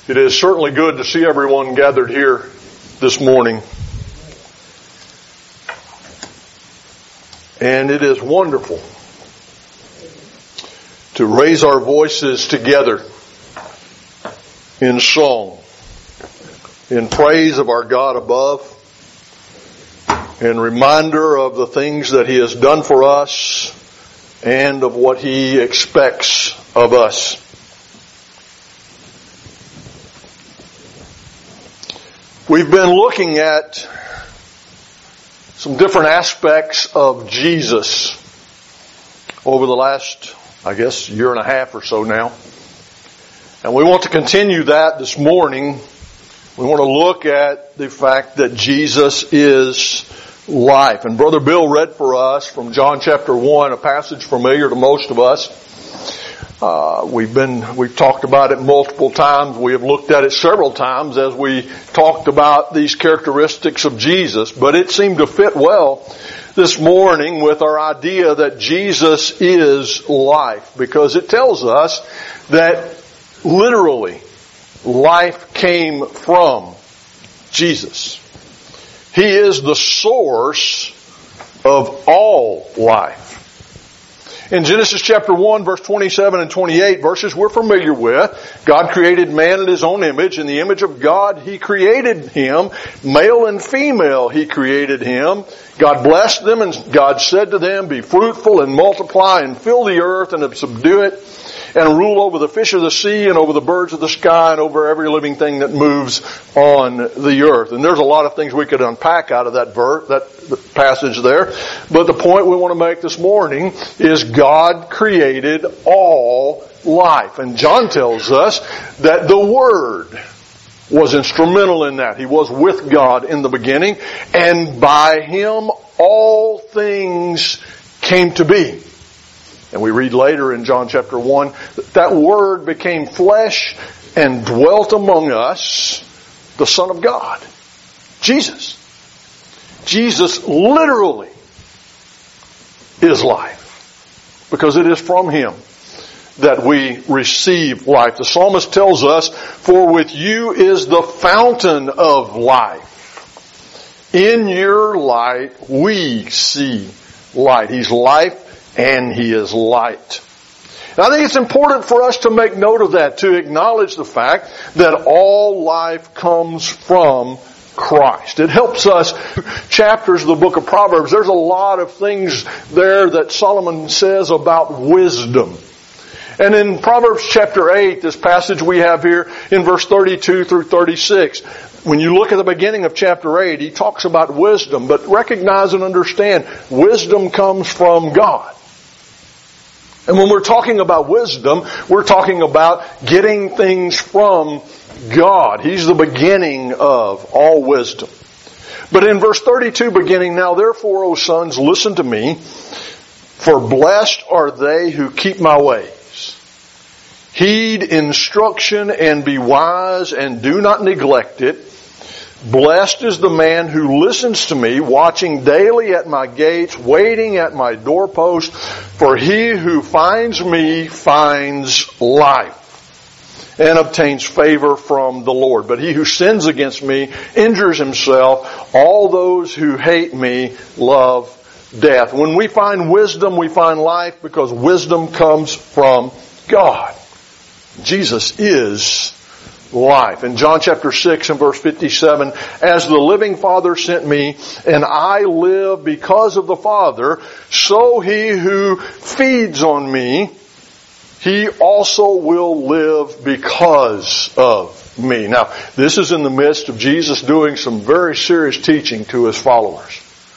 It is certainly good to see everyone gathered here this morning. And it is wonderful to raise our voices together in song, in praise of our God above, and reminder of the things that He has done for us and of what He expects of us. We've been looking at some different aspects of Jesus over the last, year and a half or so now. And we want to continue that this morning. We want to look at the fact that Jesus is life. And Brother Bill read for us from John chapter 1, a passage familiar to most of us. We've talked about it multiple times. We have looked at it several times as we talked about these characteristics of Jesus. But it seemed to fit well this morning with our idea that Jesus is life, because it tells us that literally life came from Jesus. He is the source of all life. In Genesis chapter 1, verse 27 and 28, verses we're familiar with, God created man in His own image. In the image of God, He created him. Male and female, He created him. God blessed them, and God said to them, "Be fruitful and multiply and fill the earth and subdue it, and rule over the fish of the sea and over the birds of the sky and over every living thing that moves on the earth." And there's a lot of things we could unpack out of that passage there. But the point we want to make this morning is God created all life. And John tells us that the Word was instrumental in that. He was with God in the beginning, and by Him all things came to be. And we read later in John chapter 1 that Word became flesh and dwelt among us, the Son of God, Jesus. Jesus literally is life, because it is from Him that we receive life. The psalmist tells us, "For with you is the fountain of life. In your light we see light." He's life and He is light. And I think it's important for us to make note of that, to acknowledge the fact that all life comes from Christ. It helps us. Chapters of the book of Proverbs, there's a lot of things there that Solomon says about wisdom. And in Proverbs chapter 8, this passage we have here in verse 32 through 36, when you look at the beginning of chapter 8, he talks about wisdom. But recognize and understand, wisdom comes from God. And when we're talking about wisdom, we're talking about getting things from God. He's the beginning of all wisdom. But in verse 32 beginning, "Now therefore, O sons, listen to me, for blessed are they who keep my ways. Heed instruction and be wise, and do not neglect it. Blessed is the man who listens to me, watching daily at my gates, waiting at my doorpost. For he who finds me finds life, and obtains favor from the Lord. But he who sins against me injures himself. All those who hate me love death." When we find wisdom, we find life, because wisdom comes from God. Jesus is life. In John chapter 6 and verse 57, "As the living Father sent me, and I live because of the Father, so he who feeds on me, he also will live because of me." Now, this is in the midst of Jesus doing some very serious teaching to His followers.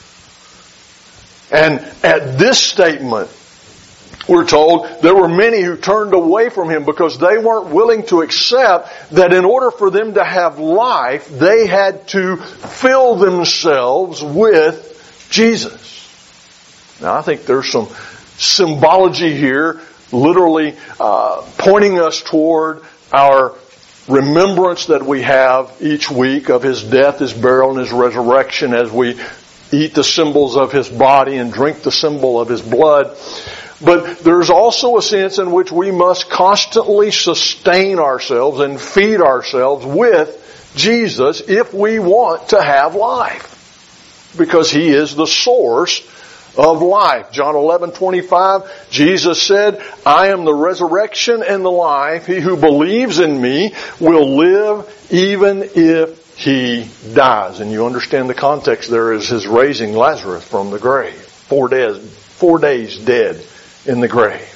And at this statement, we're told there were many who turned away from Him because they weren't willing to accept that in order for them to have life, they had to fill themselves with Jesus. Now, I think there's some symbology here, literally pointing us toward our remembrance that we have each week of His death, His burial, and His resurrection as we eat the symbols of His body and drink the symbol of His blood. But there's also a sense in which we must constantly sustain ourselves and feed ourselves with Jesus if we want to have life. Because He is the source of life. John 11:25, Jesus said, I am the resurrection and the life. He who believes in me will live even if he dies. And you understand the context there is His raising Lazarus from the grave. 4 days dead in the grave.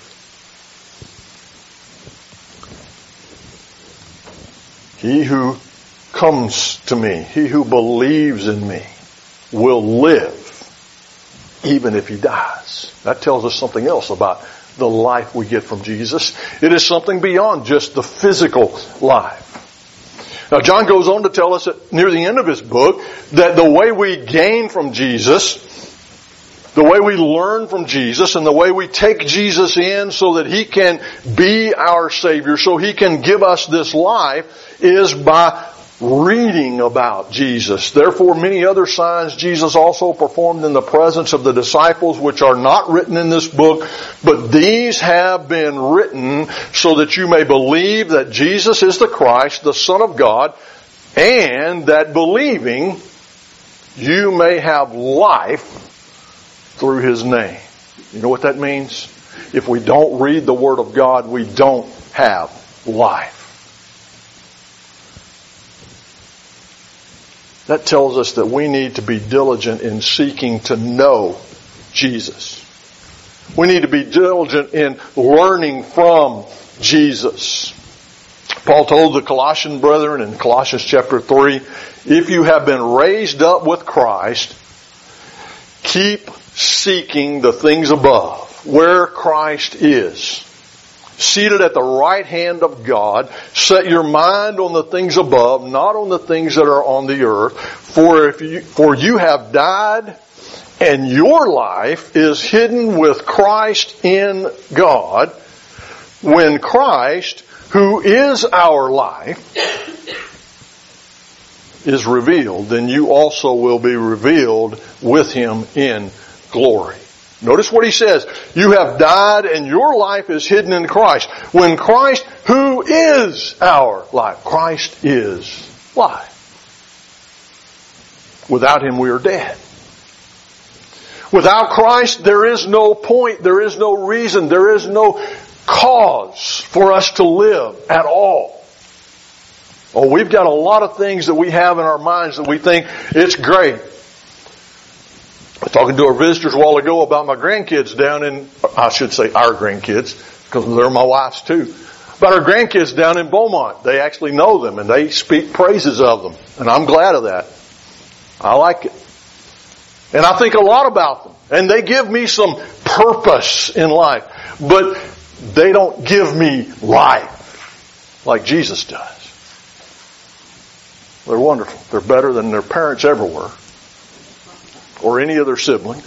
He who comes to me, he who believes in me, will live even if he dies. That tells us something else about the life we get from Jesus. It is something beyond just the physical life. Now, John goes on to tell us near the end of his book that the way we gain from Jesus, the way we learn from Jesus, and the way we take Jesus in so that He can be our Savior, so He can give us this life, is by reading about Jesus. Therefore, many other signs Jesus also performed in the presence of the disciples, which are not written in this book, but these have been written so that you may believe that Jesus is the Christ, the Son of God, and that believing you may have life through His name. You know what that means? If we don't read the Word of God, we don't have life. That tells us that we need to be diligent in seeking to know Jesus. We need to be diligent in learning from Jesus. Paul told the Colossian brethren in Colossians chapter 3, if you have been raised up with Christ, keep seeking the things above, where Christ is, seated at the right hand of God. Set your mind on the things above, not on the things that are on the earth. For you have died, and your life is hidden with Christ in God. When Christ, who is our life, is revealed, then you also will be revealed with Him in glory. Notice what he says. You have died and your life is hidden in Christ. When Christ, who is our life, Christ is life. Without Him we are dead. Without Christ there is no point, there is no reason, there is no cause for us to live at all. Oh, we've got a lot of things that we have in our minds that we think it's great. I was talking to our visitors a while ago about my grandkids down in, I should say our grandkids, because they're my wife's too. About our grandkids down in Beaumont. They actually know them and they speak praises of them. And I'm glad of that. I like it. And I think a lot about them. And they give me some purpose in life. But they don't give me life like Jesus does. They're wonderful. They're better than their parents ever were. Or any of their siblings.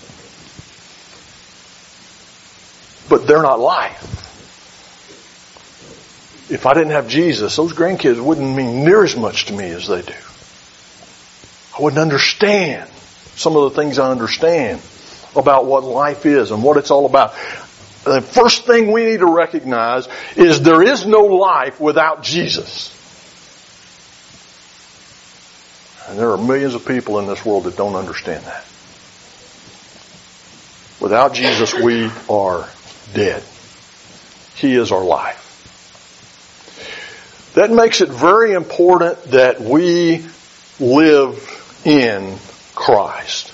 But they're not life. If I didn't have Jesus, those grandkids wouldn't mean near as much to me as they do. I wouldn't understand some of the things I understand about what life is and what it's all about. The first thing we need to recognize is there is no life without Jesus. And there are millions of people in this world that don't understand that. Without Jesus, we are dead. He is our life. That makes it very important that we live in Christ.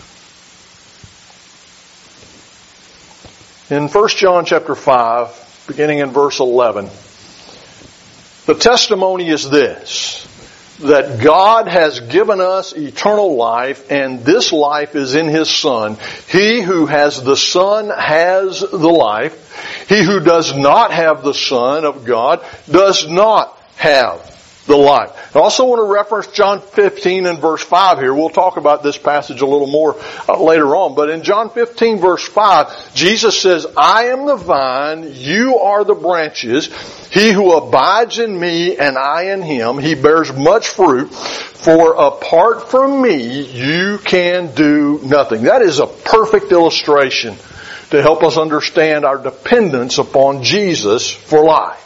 In 1 John chapter 5, beginning in verse 11, the testimony is this, that God has given us eternal life, and this life is in His Son. He who has the Son has the life. He who does not have the Son of God does not have the life. I also want to reference John 15 and verse 5 here. We'll talk about this passage a little more later on. But in John 15 verse 5, Jesus says, I am the vine, you are the branches. He who abides in me and I in him, he bears much fruit. For apart from me, you can do nothing. That is a perfect illustration to help us understand our dependence upon Jesus for life.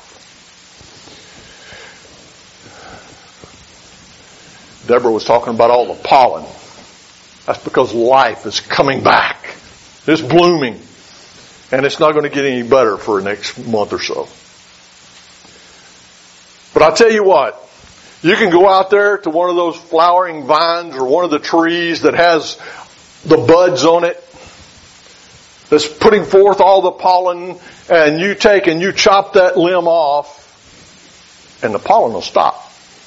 Deborah was talking about all the pollen. That's because life is coming back. It's blooming. And it's not going to get any better for the next month or so. But I'll tell you what, you can go out there to one of those flowering vines or one of the trees that has the buds on it, that's putting forth all the pollen, and you take and you chop that limb off, and the pollen will stop.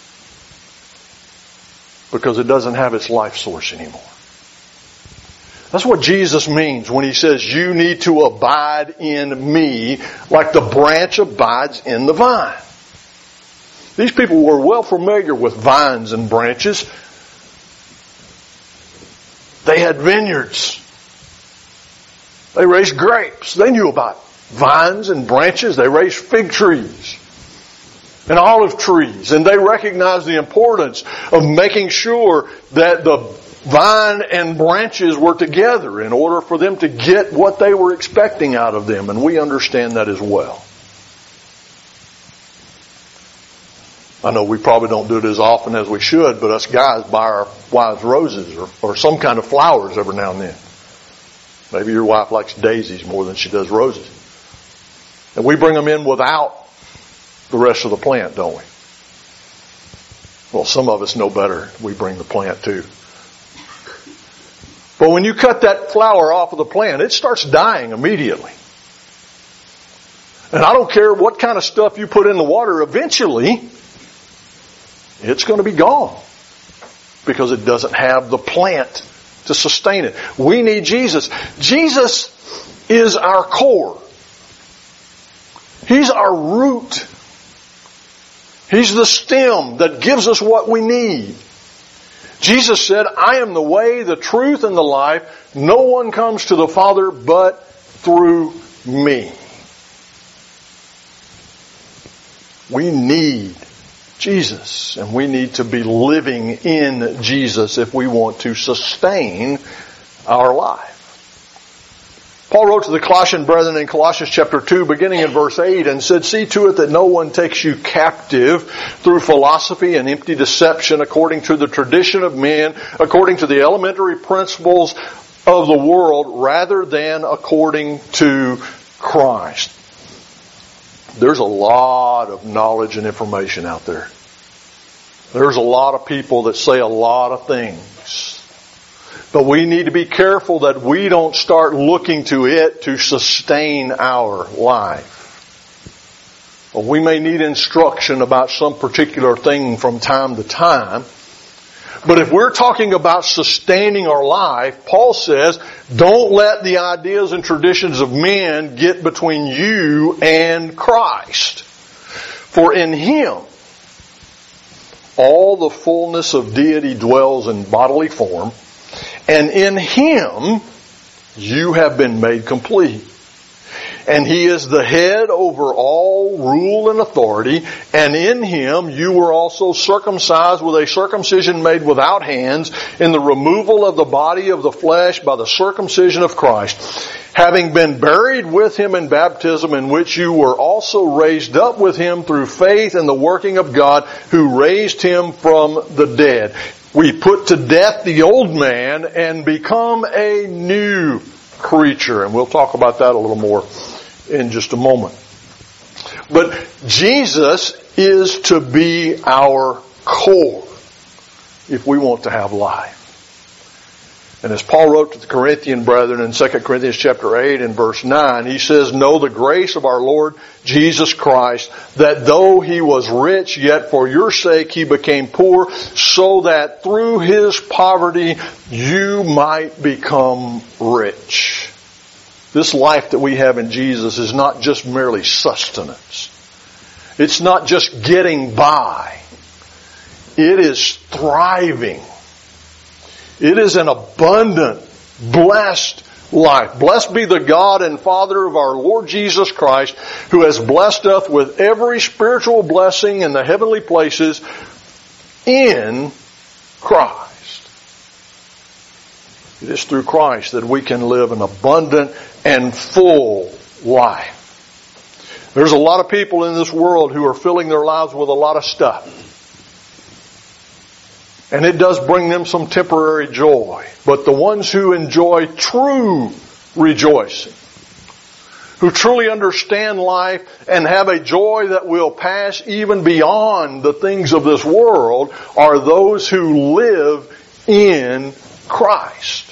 Because it doesn't have its life source anymore. That's what Jesus means when He says, you need to abide in me like the branch abides in the vine. These people were well familiar with vines and branches. They had vineyards. They raised grapes. They knew about vines and branches. They raised fig trees and olive trees. And they recognized the importance of making sure that the vine and branches were together in order for them to get what they were expecting out of them. And we understand that as well. I know we probably don't do it as often as we should, but us guys buy our wives roses or some kind of flowers every now and then. Maybe your wife likes daisies more than she does roses. And we bring them in without the rest of the plant, don't we? Well, some of us know better. We bring the plant too. But when you cut that flower off of the plant, it starts dying immediately. And I don't care what kind of stuff you put in the water, eventually it's going to be gone. Because it doesn't have the plant to sustain it. We need Jesus. Jesus is our core. He's our root. He's the stem that gives us what we need. Jesus said, I am the way, the truth, and the life. No one comes to the Father but through me. We need Jesus, and we need to be living in Jesus if we want to sustain our life. Paul wrote to the Colossian brethren in Colossians chapter 2, beginning in verse 8, and said, see to it that no one takes you captive through philosophy and empty deception, according to the tradition of men, according to the elementary principles of the world, rather than according to Christ. There's a lot of knowledge and information out there. There's a lot of people that say a lot of things. But we need to be careful that we don't start looking to it to sustain our life. Well, we may need instruction about some particular thing from time to time. But if we're talking about sustaining our life, Paul says, don't let the ideas and traditions of men get between you and Christ. For in Him, all the fullness of deity dwells in bodily form, and in Him you have been made complete. And He is the head over all rule and authority, and in Him you were also circumcised with a circumcision made without hands, in the removal of the body of the flesh by the circumcision of Christ, having been buried with Him in baptism, in which you were also raised up with Him through faith in the working of God, who raised Him from the dead. We put to death the old man and become a new creature. And we'll talk about that a little more in just a moment. But Jesus is to be our core if we want to have life. And as Paul wrote to the Corinthian brethren in 2 Corinthians chapter 8 and verse 9, he says, know the grace of our Lord Jesus Christ, that though He was rich, yet for your sake He became poor, so that through His poverty you might become rich. This life that we have in Jesus is not just merely sustenance. It's not just getting by. It is thriving. It is an abundant, blessed life. Blessed be the God and Father of our Lord Jesus Christ, who has blessed us with every spiritual blessing in the heavenly places in Christ. It is through Christ that we can live an abundant and full life. There's a lot of people in this world who are filling their lives with a lot of stuff. And it does bring them some temporary joy. But the ones who enjoy true rejoicing, who truly understand life and have a joy that will pass even beyond the things of this world, are those who live in Christ.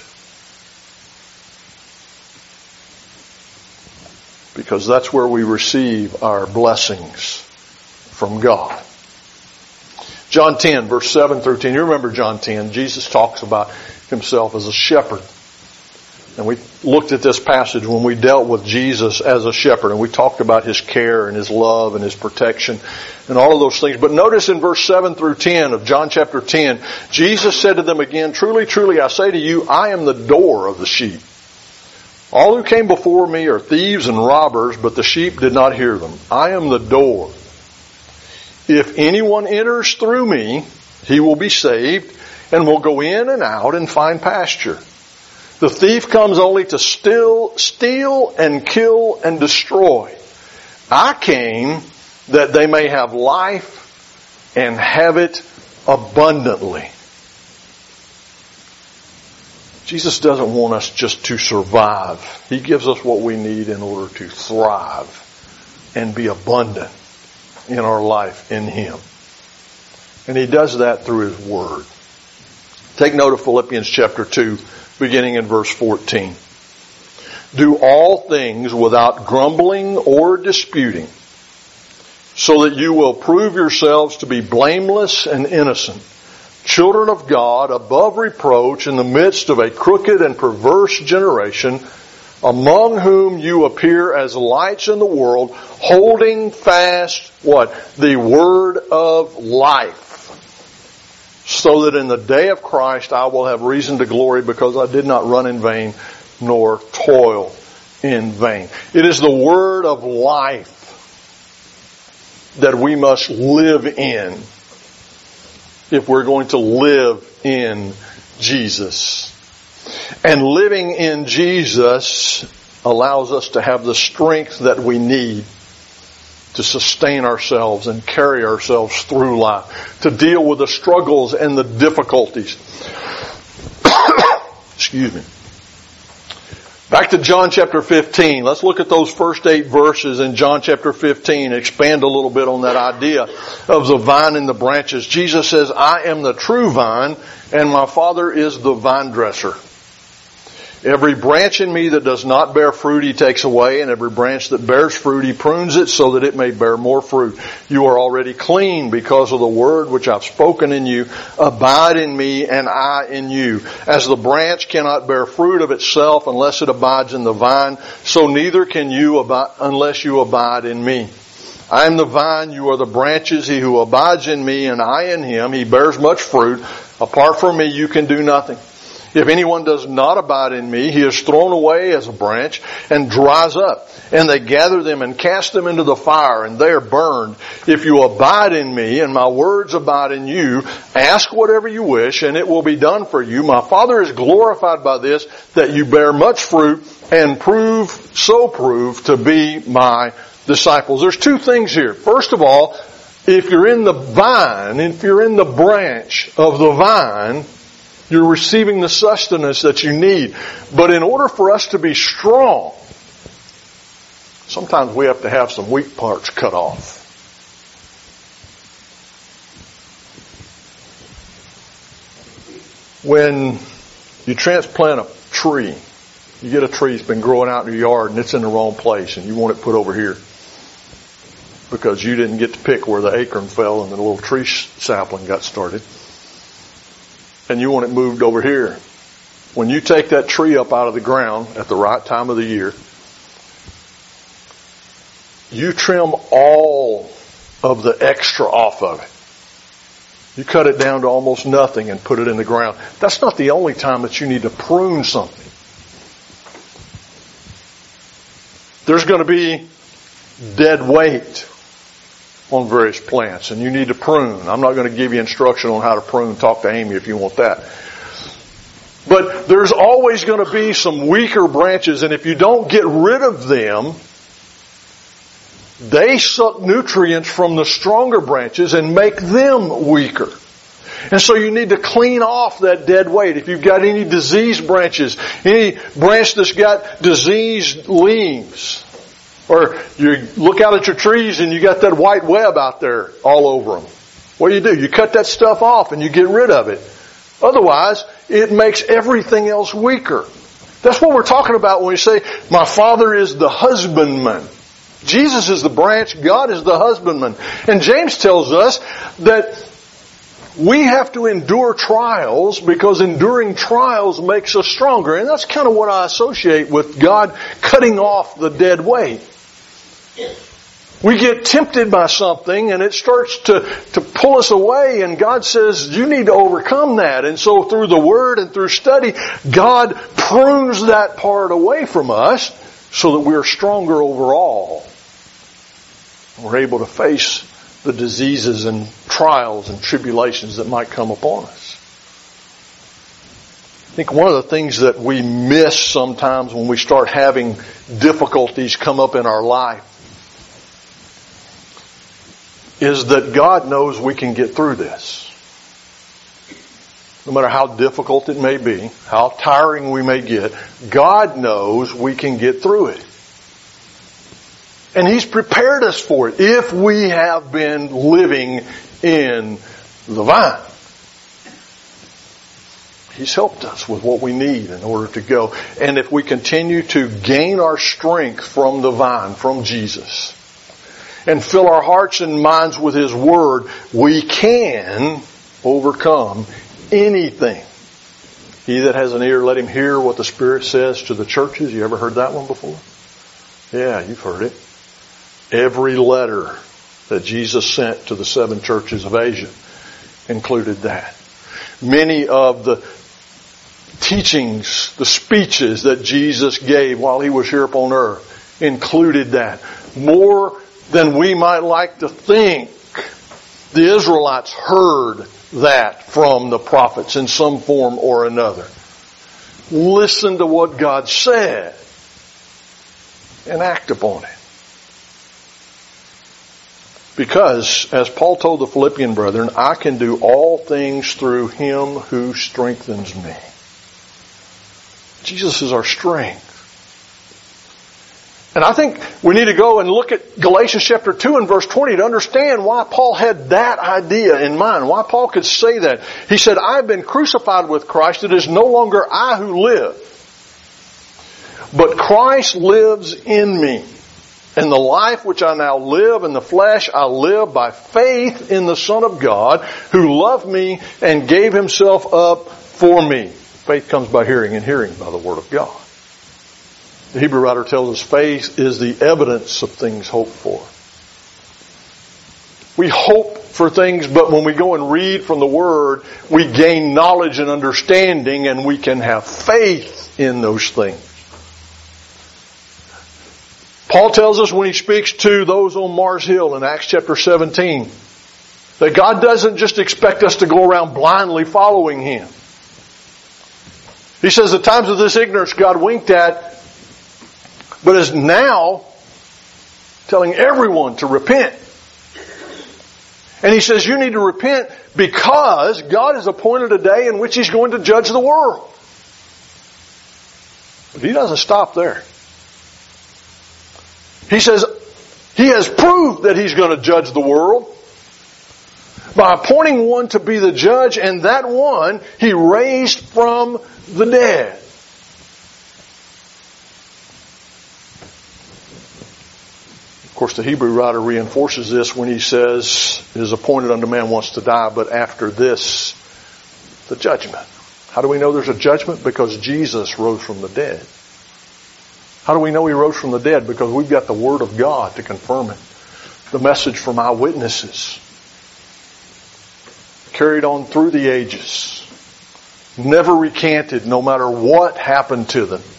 Because that's where we receive our blessings from God. John 10, verse 7 through 10. You remember John 10. Jesus talks about himself as a shepherd. And we looked at this passage when we dealt with Jesus as a shepherd. And we talked about his care and his love and his protection and all of those things. But notice in verse 7 through 10 of John chapter 10, Jesus said to them again, "Truly, truly, I say to you, I am the door of the sheep. All who came before me are thieves and robbers, but the sheep did not hear them. I am the door. If anyone enters through me, he will be saved and will go in and out and find pasture. The thief comes only to steal and kill and destroy. I came that they may have life and have it abundantly." Jesus doesn't want us just to survive. He gives us what we need in order to thrive and be abundant in our life in Him. And He does that through His Word. Take note of Philippians chapter 2, beginning in verse 14. "Do all things without grumbling or disputing, so that you will prove yourselves to be blameless and innocent, children of God, above reproach in the midst of a crooked and perverse generation, among whom you appear as lights in the world, holding fast," what? "The word of life, so that in the day of Christ I will have reason to glory, because I did not run in vain, nor toil in vain." It is the word of life that we must live in if we're going to live in Jesus. And living in Jesus allows us to have the strength that we need to sustain ourselves and carry ourselves through life, to deal with the struggles and the difficulties. Excuse me. Back to John chapter 15. Let's look at those first 8 verses in John chapter 15. Expand a little bit on that idea of the vine and the branches. Jesus says, "I am the true vine, and my Father is the vine dresser. Every branch in me that does not bear fruit He takes away, and every branch that bears fruit He prunes it so that it may bear more fruit. You are already clean because of the word which I've spoken in you. Abide in me and I in you. As the branch cannot bear fruit of itself unless it abides in the vine, so neither can you unless you abide in me. I am the vine, you are the branches. He who abides in me and I in him, he bears much fruit. Apart from me you can do nothing. If anyone does not abide in me, he is thrown away as a branch and dries up. And they gather them and cast them into the fire, and they are burned. If you abide in me, and my words abide in you, ask whatever you wish, and it will be done for you. My Father is glorified by this, that you bear much fruit, and prove to be my disciples." There's 2 things here. First of all, if you're in the vine, if you're in the branch of the vine, you're receiving the sustenance that you need. But in order for us to be strong, sometimes we have to have some weak parts cut off. When you transplant a tree, you get a tree that's been growing out in your yard and it's in the wrong place and you want it put over here because you didn't get to pick where the acorn fell and the little tree sapling got started. And you want it moved over here. When you take that tree up out of the ground at the right time of the year, you trim all of the extra off of it. You cut it down to almost nothing and put it in the ground. That's not the only time that you need to prune something. There's going to be dead weight on various plants, and you need to prune. I'm not going to give you instruction on how to prune. Talk to Amy if you want that. But there's always going to be some weaker branches, and if you don't get rid of them, they suck nutrients from the stronger branches and make them weaker. And so you need to clean off that dead weight. If you've got any diseased branches, any branch that's got diseased leaves, or you look out at your trees and you got that white web out there all over them, what do? You cut that stuff off and you get rid of it. Otherwise, it makes everything else weaker. That's what we're talking about when we say, my Father is the husbandman. Jesus is the branch, God is the husbandman. And James tells us that we have to endure trials because enduring trials makes us stronger. And that's kind of what I associate with God cutting off the dead weight. We get tempted by something and it starts to pull us away, and God says, you need to overcome that. And so through the Word and through study, God prunes that part away from us so that we're stronger overall. We're able to face the diseases and trials and tribulations that might come upon us. I think one of the things that we miss sometimes when we start having difficulties come up in our life is that God knows we can get through this. No matter how difficult it may be, how tiring we may get, God knows we can get through it. And He's prepared us for it if we have been living in the vine. He's helped us with what we need in order to go. And if we continue to gain our strength from the vine, from Jesus, and fill our hearts and minds with His Word, we can overcome anything. He that has an ear, let him hear what the Spirit says to the churches. You ever heard that one before? Yeah, you've heard it. Every letter that Jesus sent to the 7 churches of Asia included that. Many of the teachings, the speeches that Jesus gave while He was here upon earth included that. More than we might like to think, the Israelites heard that from the prophets in some form or another. Listen to what God said and act upon it. Because, as Paul told the Philippian brethren, I can do all things through Him who strengthens me. Jesus is our strength. And I think we need to go and look at Galatians chapter 2 and verse 20 to understand why Paul had that idea in mind, why Paul could say that. He said, I have been crucified with Christ. It is no longer I who live, but Christ lives in me. And the life which I now live in the flesh, I live by faith in the Son of God, who loved me and gave Himself up for me. Faith comes by hearing, and hearing by the Word of God. The Hebrew writer tells us faith is the evidence of things hoped for. We hope for things, but when we go and read from the Word, we gain knowledge and understanding, and we can have faith in those things. Paul tells us when he speaks to those on Mars Hill in Acts chapter 17, that God doesn't just expect us to go around blindly following Him. He says the times of this ignorance God winked at, but is now telling everyone to repent. And He says you need to repent because God has appointed a day in which He's going to judge the world. But He doesn't stop there. He says He has proved that He's going to judge the world by appointing one to be the judge, and that one He raised from the dead. Of course, the Hebrew writer reinforces this when he says, it is appointed unto man once to die, but after this, the judgment. How do we know there's a judgment? Because Jesus rose from the dead. How do we know He rose from the dead? Because we've got the Word of God to confirm it. The message from eyewitnesses. Carried on through the ages. Never recanted no matter what happened to them.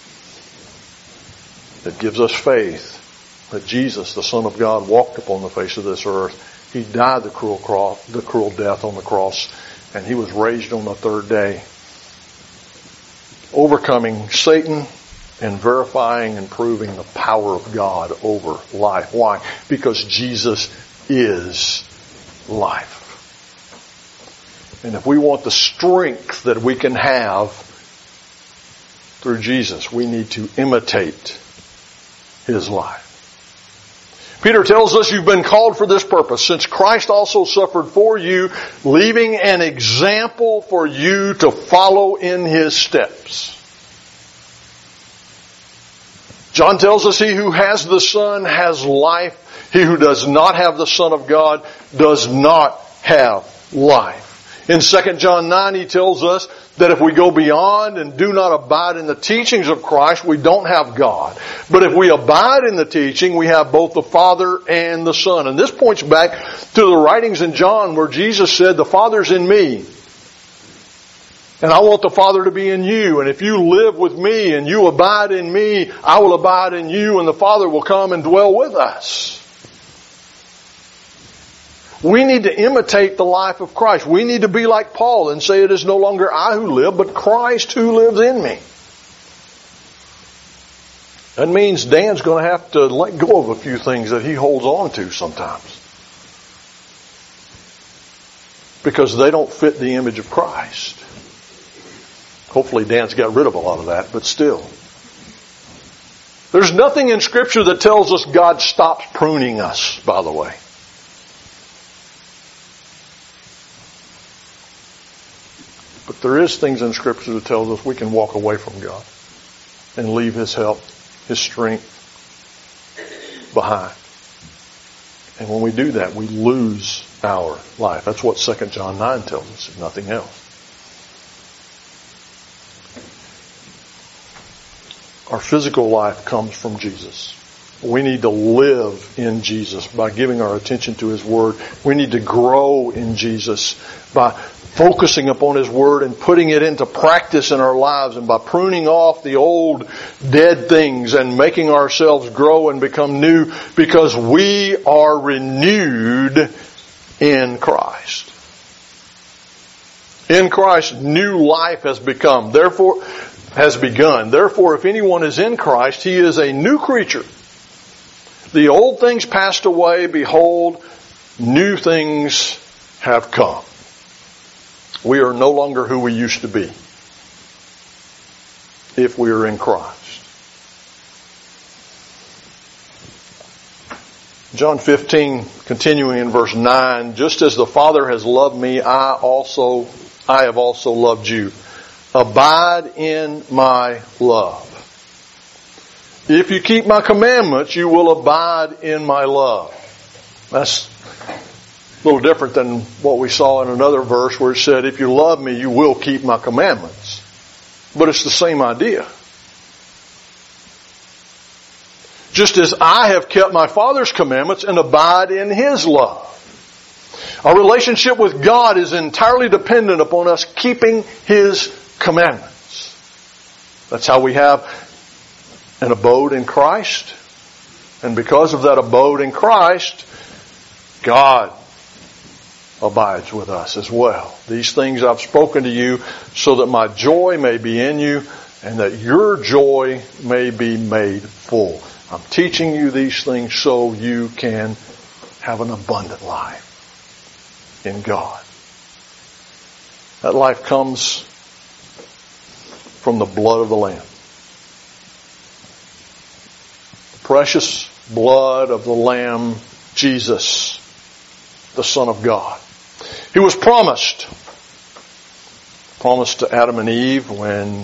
That gives us faith that Jesus, the Son of God, walked upon the face of this earth. He died the cruel death on the cross, and He was raised on the third day. overcoming Satan and verifying and proving the power of God over life. Why? Because Jesus is life. And if we want the strength that we can have through Jesus, we need to imitate His life. Peter tells us you've been called for this purpose, since Christ also suffered for you, leaving an example for you to follow in His steps. John tells us he who has the Son has life. He who does not have the Son of God does not have life. In 2 John 9 he tells us that if we go beyond and do not abide in the teachings of Christ, we don't have God. But if we abide in the teaching, we have both the Father and the Son. And this points back to the writings in John where Jesus said, the Father's in me. And I want the Father to be in you. And if you live with me and you abide in me, I will abide in you and the Father will come and dwell with us. We need to imitate the life of Christ. We need to be like Paul and say it is no longer I who live, but Christ who lives in me. That means Dan's going to have to let go of a few things that he holds on to sometimes. Because they don't fit the image of Christ. Hopefully Dan's got rid of a lot of that, but still. There's nothing in Scripture that tells us God stops pruning us, by the way. But there is things in Scripture that tells us we can walk away from God and leave His help, His strength behind. And when we do that, we lose our life. That's what 2 John 9 tells us, if nothing else. Our physical life comes from Jesus. We need to live in Jesus by giving our attention to His Word. We need to grow in Jesus by focusing upon His Word and putting it into practice in our lives, and by pruning off the old dead things and making ourselves grow and become new, because we are renewed in Christ. In Christ, new life has begun. Therefore, if anyone is in Christ, he is a new creature. The old things passed away, behold, new things have come. We are no longer who we used to be if we are in Christ. John 15, continuing in verse 9, just as the Father has loved me, I have also loved you. Abide in my love. If you keep my commandments, you will abide in my love. That's a little different than what we saw in another verse where it said, if you love me, you will keep my commandments. But it's the same idea. Just as I have kept my Father's commandments and abide in His love. Our relationship with God is entirely dependent upon us keeping His commandments. That's how we have an abode in Christ. And because of that abode in Christ, God abides with us as well. These things I've spoken to you so that my joy may be in you and that your joy may be made full. I'm teaching you these things so you can have an abundant life in God. That life comes from the blood of the Lamb. The precious blood of the Lamb, Jesus, the Son of God. He was promised to Adam and Eve when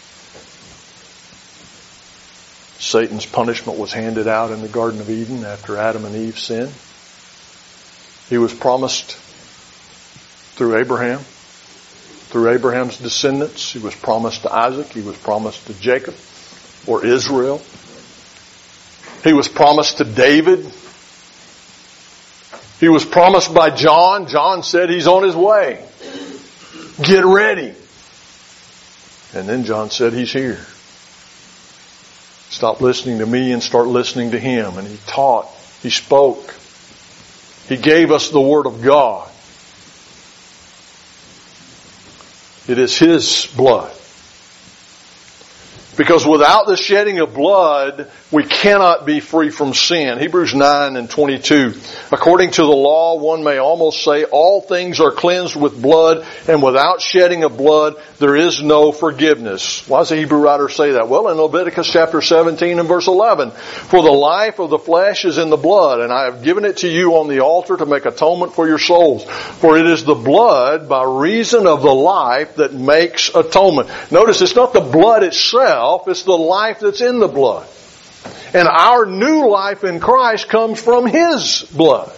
Satan's punishment was handed out in the Garden of Eden after Adam and Eve sinned. He was promised through Abraham, through Abraham's descendants. He was promised to Isaac. He was promised to Jacob or Israel. He was promised to David. He was promised by John. John said he's on his way. Get ready. And then John said he's here. Stop listening to me and start listening to him. And he taught. He spoke. He gave us the Word of God. It is His blood Because without the shedding of blood, we cannot be free from sin. Hebrews 9:22. According to the law, one may almost say all things are cleansed with blood, and without shedding of blood, there is no forgiveness. Why does the Hebrew writer say that? Well, in Leviticus chapter 17 and verse 11, for the life of the flesh is in the blood, and I have given it to you on the altar to make atonement for your souls. For it is the blood by reason of the life that makes atonement. Notice it's not the blood itself, it's the life that's in the blood. And our new life in Christ comes from His blood.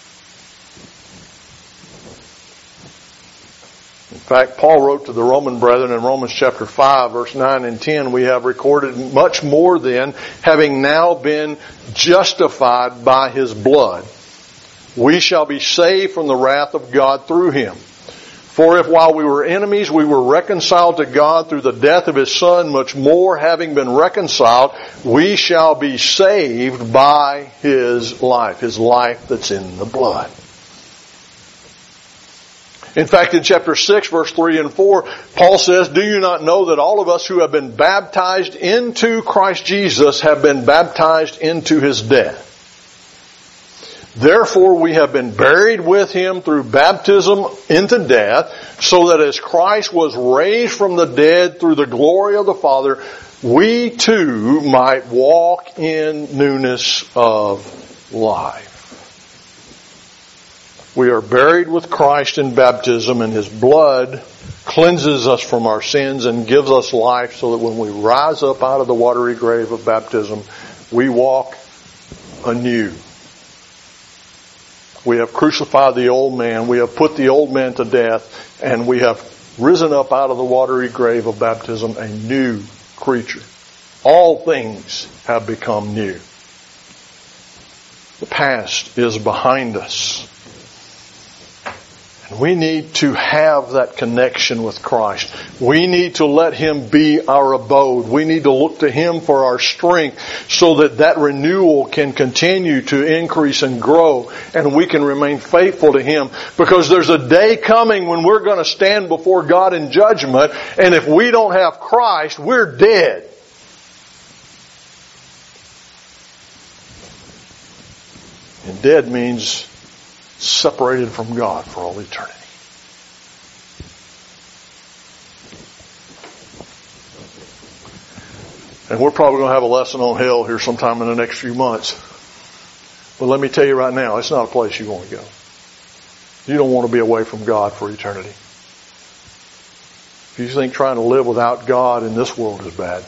In fact, Paul wrote to the Roman brethren in Romans chapter 5, verse 9 and 10, we have recorded much more then, having now been justified by His blood, we shall be saved from the wrath of God through Him. For if while we were enemies, we were reconciled to God through the death of His Son, much more, having been reconciled, we shall be saved by His life that's in the blood. In fact, in chapter 6, verse 3 and 4, Paul says, do you not know that all of us who have been baptized into Christ Jesus have been baptized into His death? Therefore we have been buried with Him through baptism into death, so that as Christ was raised from the dead through the glory of the Father, we too might walk in newness of life. We are buried with Christ in baptism, and His blood cleanses us from our sins and gives us life, so that when we rise up out of the watery grave of baptism, we walk anew. We have crucified the old man, we have put the old man to death, and we have risen up out of the watery grave of baptism a new creature. All things have become new. The past is behind us. And we need to have that connection with Christ. We need to let Him be our abode. We need to look to Him for our strength, so that that renewal can continue to increase and grow, and we can remain faithful to Him. Because there's a day coming when we're going to stand before God in judgment, and if we don't have Christ, we're dead. And dead means separated from God for all eternity. And we're probably going to have a lesson on hell here sometime in the next few months. But let me tell you right now, it's not a place you want to go. You don't want to be away from God for eternity. If you think trying to live without God in this world is bad,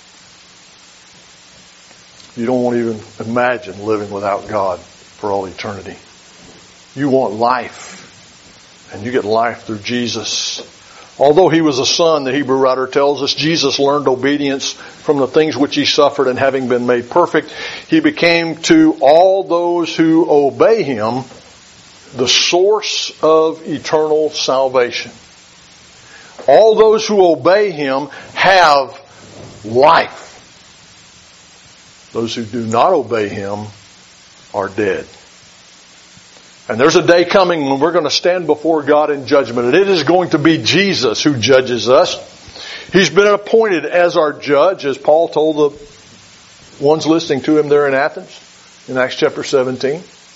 you don't want to even imagine living without God for all eternity. You want life, and you get life through Jesus. Although He was a son, the Hebrew writer tells us, Jesus learned obedience from the things which He suffered, and having been made perfect, He became to all those who obey Him the source of eternal salvation. All those who obey Him have life. Those who do not obey Him are dead. And there's a day coming when we're going to stand before God in judgment. And it is going to be Jesus who judges us. He's been appointed as our judge, as Paul told the ones listening to him there in Athens, in Acts chapter 17.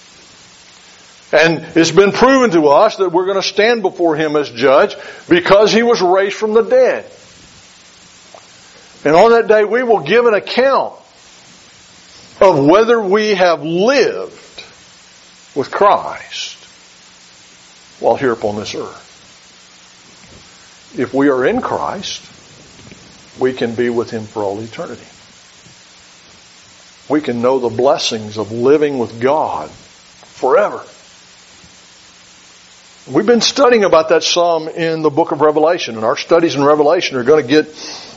And it's been proven to us that we're going to stand before Him as judge because He was raised from the dead. And on that day we will give an account of whether we have lived with Christ while here upon this earth. If we are in Christ, we can be with Him for all eternity. We can know the blessings of living with God forever. We've been studying about that some in the book of Revelation, and our studies in Revelation are going to get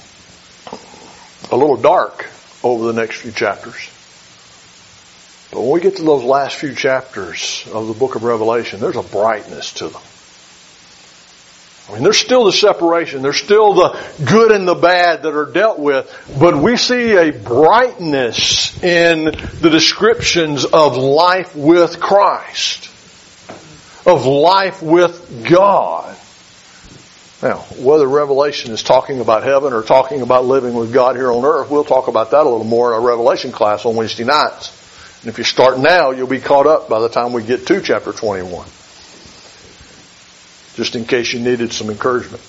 a little dark over the next few chapters. But when we get to those last few chapters of the book of Revelation, there's a brightness to them. I mean, there's still the separation. There's still the good and the bad that are dealt with. But we see a brightness in the descriptions of life with Christ, of life with God. Now, whether Revelation is talking about heaven or talking about living with God here on earth, we'll talk about that a little more in our Revelation class on Wednesday nights. And if you start now, you'll be caught up by the time we get to chapter 21. Just in case you needed some encouragement.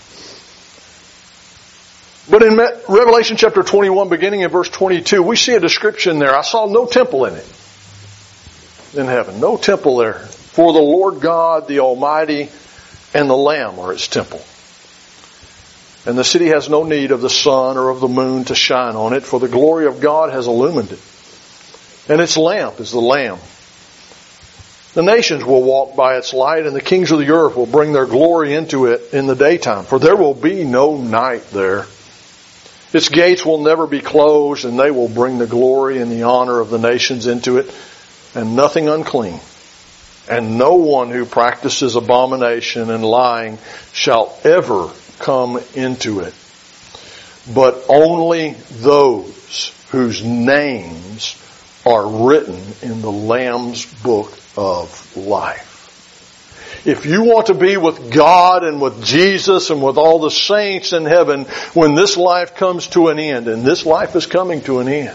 But in Revelation chapter 21, beginning in verse 22, we see a description there. I saw no temple in it. In heaven. No temple there. For the Lord God, the Almighty, and the Lamb are its temple. And the city has no need of the sun or of the moon to shine on it, for the glory of God has illumined it. And its lamp is the Lamb. The nations will walk by its light, and the kings of the earth will bring their glory into it in the daytime, for there will be no night there. Its gates will never be closed, and they will bring the glory and the honor of the nations into it, and nothing unclean. And no one who practices abomination and lying shall ever come into it, but only those whose names are written in the Lamb's book of life. If you want to be with God and with Jesus and with all the saints in heaven when this life comes to an end, and this life is coming to an end,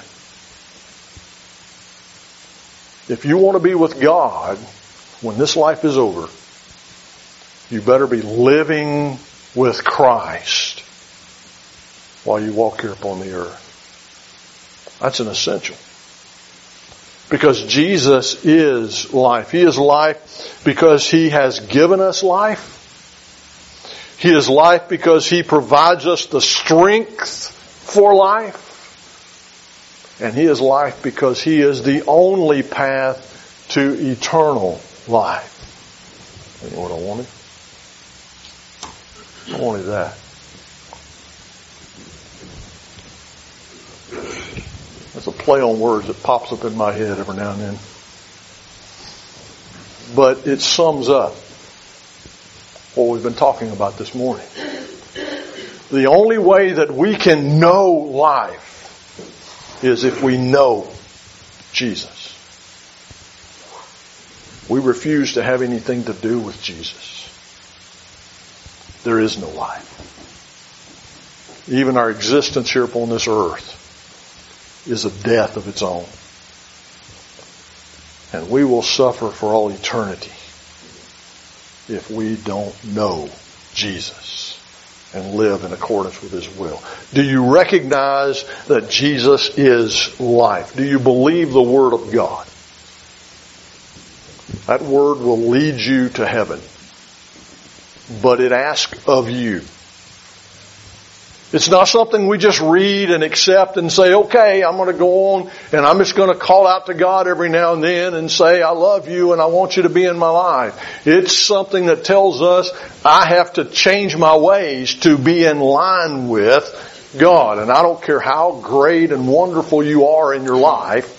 if you want to be with God when this life is over, you better be living with Christ while you walk here upon the earth. That's an essential. Because Jesus is life. He is life because He has given us life. He is life because He provides us the strength for life. And He is life because He is the only path to eternal life. You know what I wanted? I wanted that. That's a play on words that pops up in my head every now and then. But it sums up what we've been talking about this morning. The only way that we can know life is if we know Jesus. We refuse to have anything to do with Jesus. There is no life. Even our existence here upon this earth is a death of its own. And we will suffer for all eternity if we don't know Jesus and live in accordance with His will. Do you recognize that Jesus is life? Do you believe the Word of God? That Word will lead you to heaven. But it asks of you. It's not something we just read and accept and say, okay, I'm going to go on and I'm just going to call out to God every now and then and say, I love you and I want you to be in my life. It's something that tells us I have to change my ways to be in line with God. And I don't care how great and wonderful you are in your life.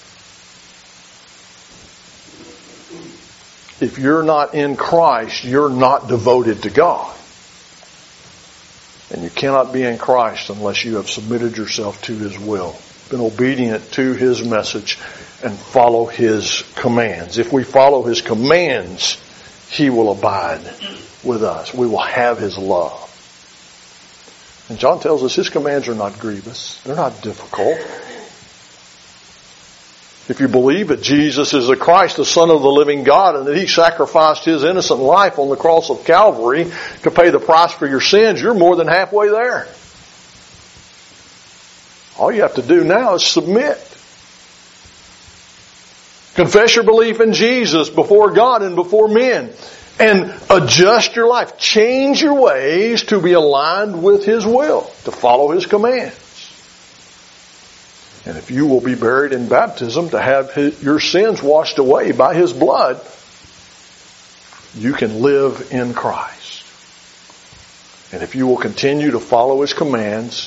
If you're not in Christ, you're not devoted to God. And you cannot be in Christ unless you have submitted yourself to His will, been obedient to His message, and follow His commands. If we follow His commands, He will abide with us. We will have His love. And John tells us His commands are not grievous. They're not difficult. If you believe that Jesus is the Christ, the Son of the living God, and that He sacrificed His innocent life on the cross of Calvary to pay the price for your sins, you're more than halfway there. All you have to do now is submit. Confess your belief in Jesus before God and before men. And adjust your life. Change your ways to be aligned with His will, to follow His commands. And if you will be buried in baptism to have your sins washed away by His blood, you can live in Christ. And if you will continue to follow His commands,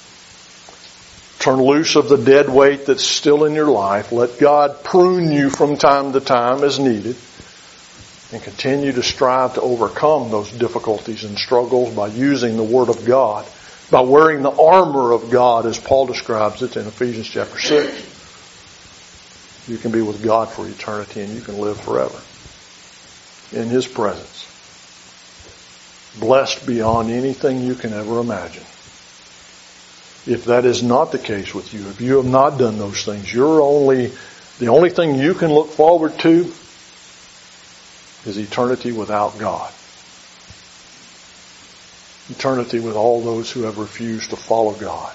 turn loose of the dead weight that's still in your life, let God prune you from time to time as needed, and continue to strive to overcome those difficulties and struggles by using the Word of God, by wearing the armor of God as Paul describes it in Ephesians chapter 6. You can be with God for eternity and you can live forever in His presence. blessed beyond anything you can ever imagine. If that is not the case with you, if you have not done those things, the only thing you can look forward to is eternity without God. Eternity with all those who have refused to follow God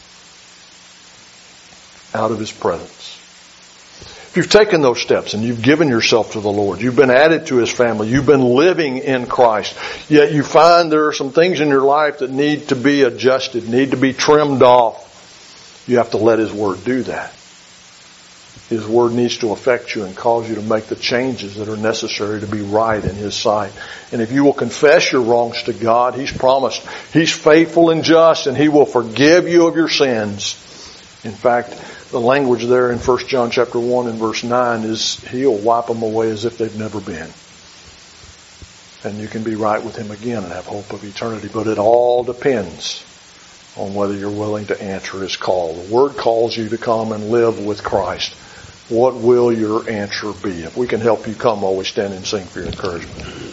out of His presence. If you've taken those steps and you've given yourself to the Lord, you've been added to His family, you've been living in Christ, yet you find there are some things in your life that need to be adjusted, need to be trimmed off, you have to let His Word do that. His Word needs to affect you and cause you to make the changes that are necessary to be right in His sight. And if you will confess your wrongs to God, He's promised He's faithful and just and He will forgive you of your sins. In fact, the language there in 1 John chapter 1 and verse 9 is He'll wipe them away as if they've never been. And you can be right with Him again and have hope of eternity. But it all depends on whether you're willing to answer His call. The Word calls you to come and live with Christ. What will your answer be? If we can help you, come while we stand and sing for your encouragement.